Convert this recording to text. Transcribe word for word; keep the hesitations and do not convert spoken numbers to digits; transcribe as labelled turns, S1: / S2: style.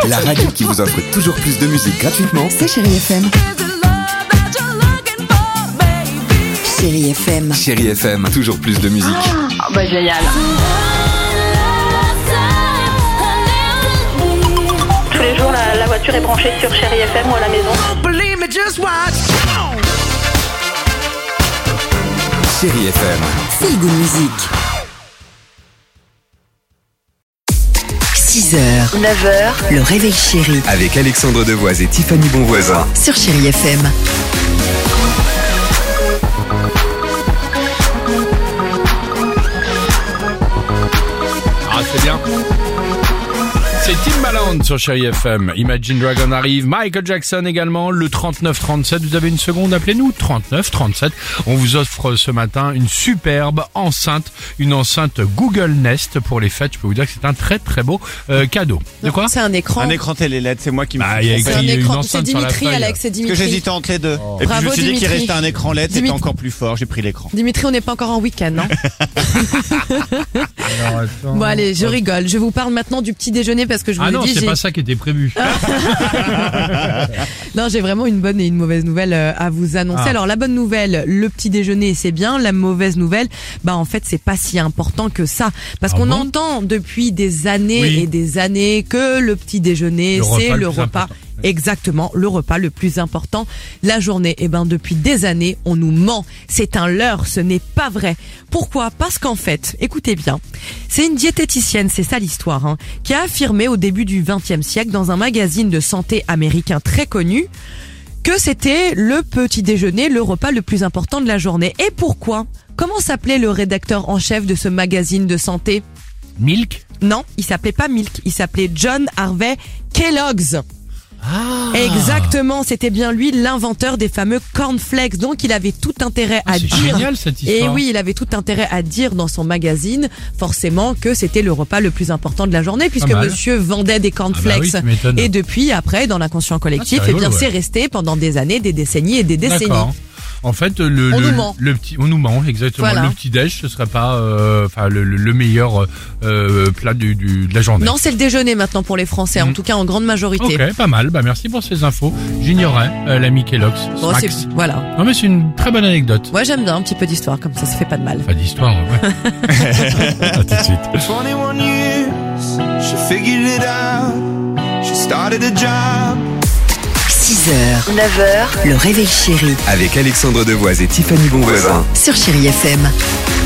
S1: La radio qui vous offre toujours plus de musique gratuitement.
S2: C'est Chérie F M. Chérie F M.
S1: Chérie F M, toujours plus de musique.
S3: Ah bah génial. Tous les jours, la, la voiture est branchée sur Chérie F M ou à la maison.
S1: Chérie F M.
S2: Feel Good Music. six heures, neuf heures, le réveil chéri
S1: Avec Alexandre Devoise et Tiffany Bonvoisin.
S2: sur Chérie F M.
S4: Ah, c'est bien. C'est Timbaland sur Chérie F M. Imagine Dragon arrive, Michael Jackson également, le trente-neuf trente-sept. Vous avez une seconde, appelez-nous, trente-neuf trente-sept. On vous offre ce matin une superbe enceinte, une enceinte Google Nest pour les fêtes. Je peux vous dire que c'est un très très beau euh, cadeau. De quoi?
S5: C'est un écran.
S6: Un écran télé L E D, c'est moi qui me
S4: Bah,
S6: suis
S4: il y a
S6: trompé.
S5: C'est un
S4: écrit une
S5: écran. C'est
S4: enceinte sur la
S5: Dimitri,
S4: feuille.
S5: Alex, c'est
S6: Parce que
S5: Dimitri.
S6: j'hésitais entre les deux. Et puis
S5: Bravo,
S6: je me suis dit qu'il
S5: Dimitri.
S6: restait un écran L E D, c'était
S5: Dimitri.
S6: encore plus fort, j'ai pris l'écran.
S5: Dimitri, on n'est pas encore en week-end, non?
S4: Alors, attends.
S5: Bon, allez, je rigole. Je vous parle maintenant du petit déjeuner parce que je vous
S4: Ah
S5: l'ai
S4: non,
S5: dit.
S4: c'est
S5: j'ai-
S4: pas ça qui était prévu.
S5: Non, j'ai vraiment une bonne et une mauvaise nouvelle euh, à vous annoncer.
S4: Ah.
S5: Alors, la bonne nouvelle, le petit déjeuner, c'est bien. La mauvaise nouvelle, bah en fait, c'est pas si important que ça. Parce
S4: Ah
S5: qu'on
S4: bon
S5: entend depuis des années
S4: Oui.
S5: et des années que le petit déjeuner,
S4: Le repas
S5: c'est
S4: le
S5: le
S4: plus
S5: repas.
S4: important.
S5: Exactement, le repas le plus important, la journée. Et ben depuis des années, on nous ment. C'est un leurre, ce n'est pas vrai. Pourquoi? Parce qu'en fait, écoutez bien, c'est une diététicienne, c'est ça l'histoire, hein, qui a affirmé au début du vingtième siècle dans un magazine de santé américain très connu que c'était le petit déjeuner, le repas le plus important de la journée. Et pourquoi? Comment s'appelait le rédacteur en chef de ce magazine de santé?
S4: Milk?
S5: Non, il s'appelait pas Milk, il s'appelait John Harvey Kellogg's.
S4: Ah.
S5: Exactement, c'était bien lui l'inventeur des fameux cornflakes. Donc il avait tout intérêt à
S4: Ah, c'est
S5: dire.
S4: génial cette
S5: Et
S4: histoire.
S5: oui, il avait tout intérêt à dire dans son magazine, forcément, que c'était le repas le plus important de la journée, puisque
S4: mal.
S5: monsieur vendait des cornflakes.
S4: Ah bah oui, tu m'étonnes.
S5: Et depuis, après, dans l'inconscient collectif,
S4: Ah, c'est
S5: eh bien,
S4: rigolo,
S5: c'est
S4: ouais.
S5: resté pendant des années, des décennies et des décennies.
S4: D'accord. En fait, le,
S5: On
S4: le,
S5: nous ment.
S4: le petit, on nous ment exactement.
S5: Voilà.
S4: Le petit déj, ce serait pas, euh, enfin, le, le- le meilleur euh, plat du, du, de la journée.
S5: Non, c'est le déjeuner maintenant pour les Français, en
S4: Mm.
S5: tout cas en grande majorité.
S4: Ok, pas mal. Bah merci pour ces infos. J'ignorais euh, l'ami Kellogg's.
S5: Bon,
S4: Smacks.
S5: c'est, voilà.
S4: Non mais c'est une très bonne anecdote.
S5: Moi, j'aime bien un petit peu d'histoire, comme ça, ça fait pas de mal.
S4: Pas d'histoire. Ouais. À tout de suite.
S7: twenty-one years, she figured it out. She started a job.
S2: six heures, neuf heures, le réveil chéri
S1: Avec Alexandre Devoise et Tiffany Bonvoisin.
S2: sur Chérie F M.